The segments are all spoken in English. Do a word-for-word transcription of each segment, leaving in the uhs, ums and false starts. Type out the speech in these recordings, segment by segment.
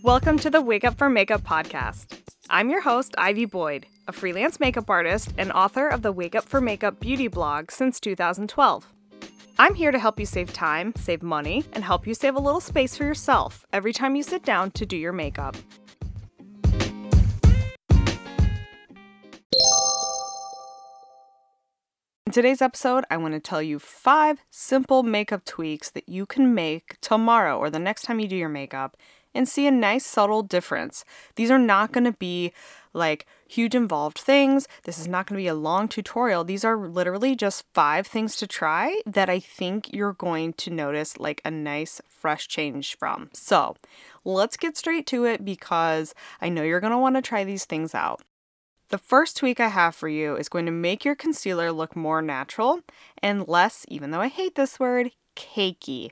Welcome to the Wake Up for Makeup podcast. I'm your host, Ivy Boyd, a freelance makeup artist and author of the Wake Up for Makeup beauty blog since two thousand twelve. I'm here to help you save time, save money, and help you save a little space for yourself every time you sit down to do your makeup. In today's episode, I want to tell you five simple makeup tweaks that you can make tomorrow or the next time you do your makeup and see a nice subtle difference. These are not going to be like huge involved things. This is not going to be a long tutorial. These are literally just five things to try that I think you're going to notice like a nice fresh change from. So let's get straight to it because I know you're going to want to try these things out. The first tweak I have for you is going to make your concealer look more natural and less, even though I hate this word, cakey.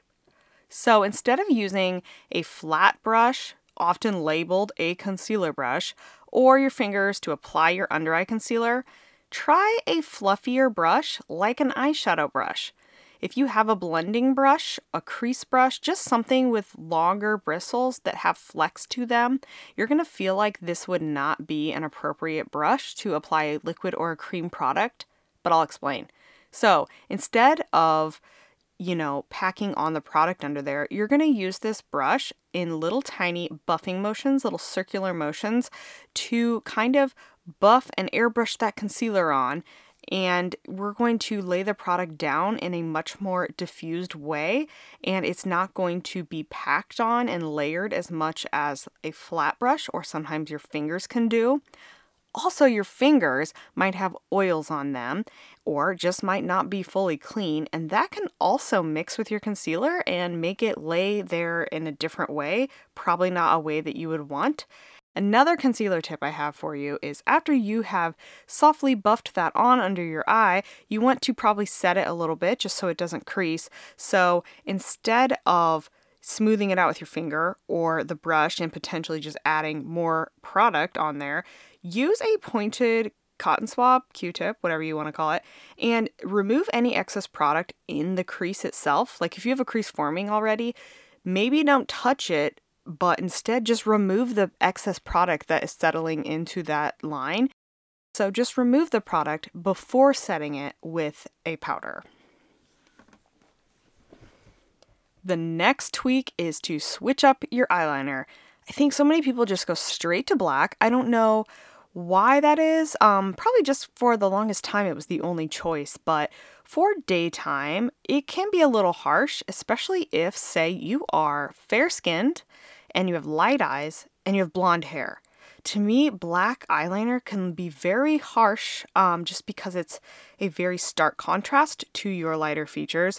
So instead of using a flat brush, often labeled a concealer brush, or your fingers to apply your under eye concealer, try a fluffier brush like an eyeshadow brush. If you have a blending brush, a crease brush, just something with longer bristles that have flex to them, you're going to feel like this would not be an appropriate brush to apply a liquid or a cream product, but I'll explain. So instead of, you know, packing on the product under there, you're going to use this brush in little tiny buffing motions, little circular motions to kind of buff and airbrush that concealer on. And we're going to lay the product down in a much more diffused way, and it's not going to be packed on and layered as much as a flat brush or sometimes your fingers can do. Also, your fingers might have oils on them or just might not be fully clean, and that can also mix with your concealer and make it lay there in a different way, probably not a way that you would want. Another concealer tip I have for you is after you have softly buffed that on under your eye, you want to probably set it a little bit just so it doesn't crease. So instead of smoothing it out with your finger or the brush and potentially just adding more product on there, use a pointed cotton swab, Q-tip, whatever you want to call it, and remove any excess product in the crease itself. Like if you have a crease forming already, maybe don't touch it, but instead just remove the excess product that is settling into that line. So just remove the product before setting it with a powder. The next tweak is to switch up your eyeliner. I think so many people just go straight to black. I don't know why that is. Um, probably just for the longest time it was the only choice, but for daytime, it can be a little harsh, especially if, say, you are fair-skinned and you have light eyes and you have blonde hair. To me, black eyeliner can be very harsh um, just because it's a very stark contrast to your lighter features.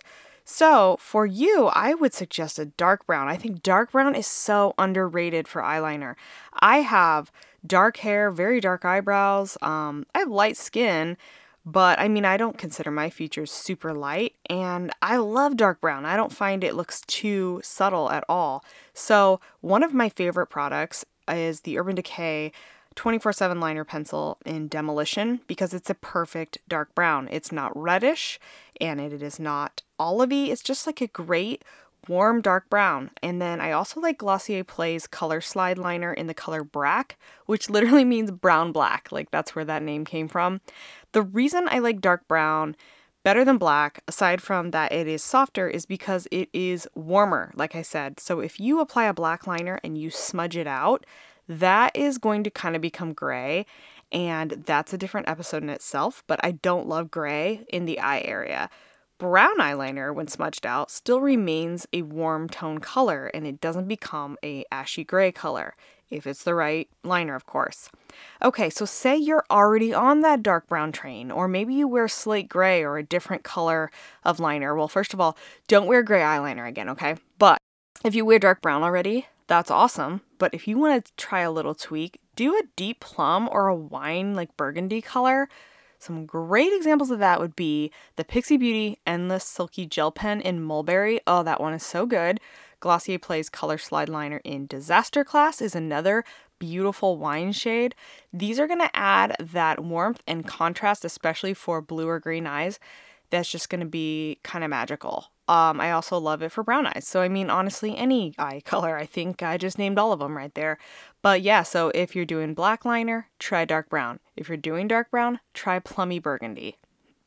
So for you, I would suggest a dark brown. I think dark brown is so underrated for eyeliner. I have dark hair, very dark eyebrows. Um, I have light skin, but I mean, I don't consider my features super light, and I love dark brown. I don't find it looks too subtle at all. So one of my favorite products is the Urban Decay twenty-four seven liner pencil in Demolition because it's a perfect dark brown. It's not reddish and it is not olivey. It's just like a great warm dark brown. And then I also like Glossier Play's Color Slide liner in the color Brack, which literally means brown black. Like that's where that name came from. The reason I like dark brown better than black, aside from that it is softer, is because it is warmer, like I said. So if you apply a black liner and you smudge it out, that is going to kind of become gray, and that's a different episode in itself, but I don't love gray in the eye area. Brown eyeliner, when smudged out, still remains a warm tone color, and it doesn't become a ashy gray color, if it's the right liner, of course. Okay, so say you're already on that dark brown train, or maybe you wear slate gray or a different color of liner. Well, first of all, don't wear gray eyeliner again, okay? But if you wear dark brown already, that's awesome. But if you want to try a little tweak, do a deep plum or a wine like burgundy color. Some great examples of that would be the Pixie Beauty Endless Silky Gel Pen in Mulberry. Oh, that one is so good. Glossier Play's Color Slide liner in Disaster Class is another beautiful wine shade. These are going to add that warmth and contrast, especially for blue or green eyes. that's just going to be kind of magical. Um, I also love it for brown eyes. So, I mean, honestly, any eye color. I think I just named all of them right there. But yeah, so if you're doing black liner, try dark brown. If you're doing dark brown, try plummy burgundy.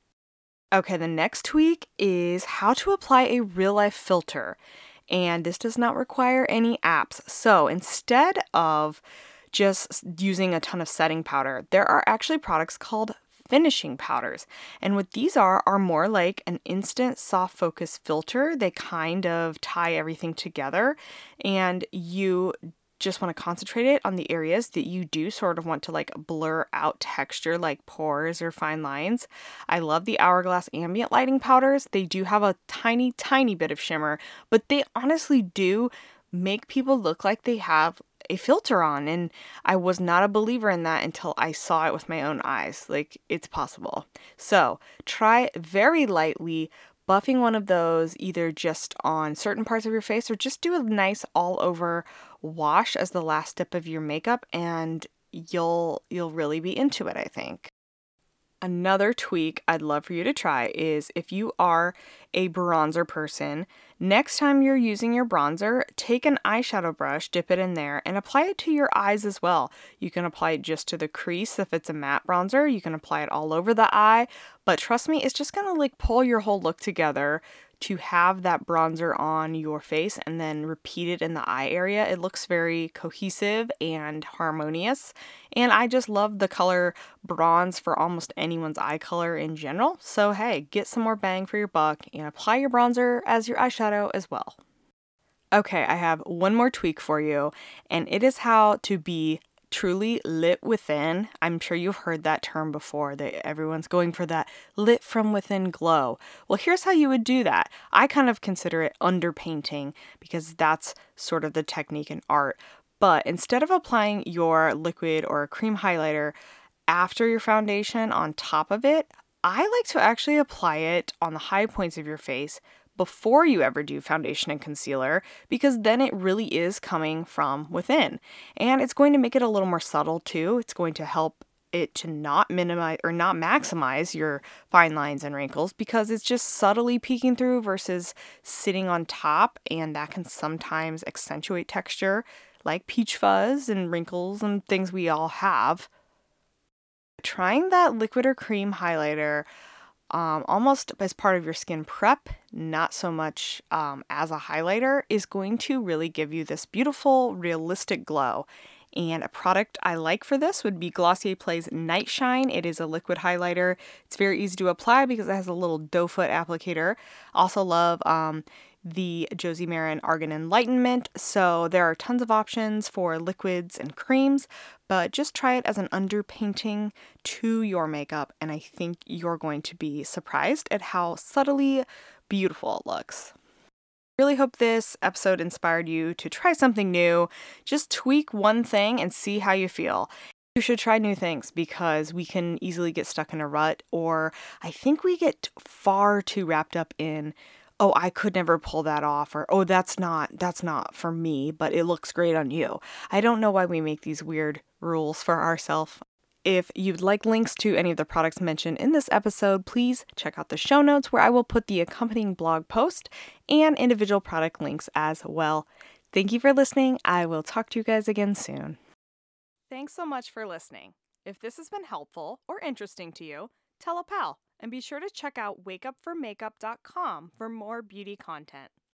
Okay, the next tweak is how to apply a real life filter. And this does not require any apps. So instead of just using a ton of setting powder, there are actually products called finishing powders. And what these are are more like an instant soft focus filter. They kind of tie everything together, and you just want to concentrate it on the areas that you do sort of want to like blur out texture, like pores or fine lines. I love the Hourglass ambient lighting powders. They do have a tiny, tiny bit of shimmer, but they honestly do make people look like they have a filter on, and I was not a believer in that until I saw it with my own eyes. Like, it's possible. So try very lightly buffing one of those, either just on certain parts of your face or just do a nice all over wash as the last step of your makeup, and you'll you'll really be into it, I think. Another tweak I'd love for you to try is if you are a bronzer person, next time you're using your bronzer, take an eyeshadow brush, dip it in there, and apply it to your eyes as well. You can apply it just to the crease if it's a matte bronzer. You can apply it all over the eye, but trust me, it's just gonna like pull your whole look together to have that bronzer on your face and then repeat it in the eye area. It looks very cohesive and harmonious, and I just love the color bronze for almost anyone's eye color in general. So hey, get some more bang for your buck and apply your bronzer as your eyeshadow as well. Okay, I have one more tweak for you, and it is how to be truly lit within. I'm sure you've heard that term before, that everyone's going for that lit from within glow. Well, here's how you would do that. I kind of consider it underpainting because that's sort of the technique in art. But instead of applying your liquid or cream highlighter after your foundation on top of it, I like to actually apply it on the high points of your face before you ever do foundation and concealer, because then it really is coming from within. And it's going to make it a little more subtle too. It's going to help it to not minimize or not maximize your fine lines and wrinkles, because it's just subtly peeking through versus sitting on top, and that can sometimes accentuate texture like peach fuzz and wrinkles and things we all have. Trying that liquid or cream highlighter Um, almost as part of your skin prep, not so much um, as a highlighter, is going to really give you this beautiful, realistic glow. And a product I like for this would be Glossier Play's Night Shine. It is a liquid highlighter. It's very easy to apply because it has a little doe foot applicator. Also love um, the Josie Maran Argan Enlightenment. So there are tons of options for liquids and creams, but just try it as an underpainting to your makeup, and I think you're going to be surprised at how subtly beautiful it looks. Really hope this episode inspired you to try something new. Just tweak one thing and see how you feel. You should try new things because we can easily get stuck in a rut, or I think we get far too wrapped up in, oh, I could never pull that off, or oh, that's not that's not for me, but it looks great on you. I don't know why we make these weird rules for ourselves. If you'd like links to any of the products mentioned in this episode, please check out the show notes where I will put the accompanying blog post and individual product links as well. Thank you for listening. I will talk to you guys again soon. Thanks so much for listening. If this has been helpful or interesting to you, tell a pal, and be sure to check out wake up for makeup dot com for more beauty content.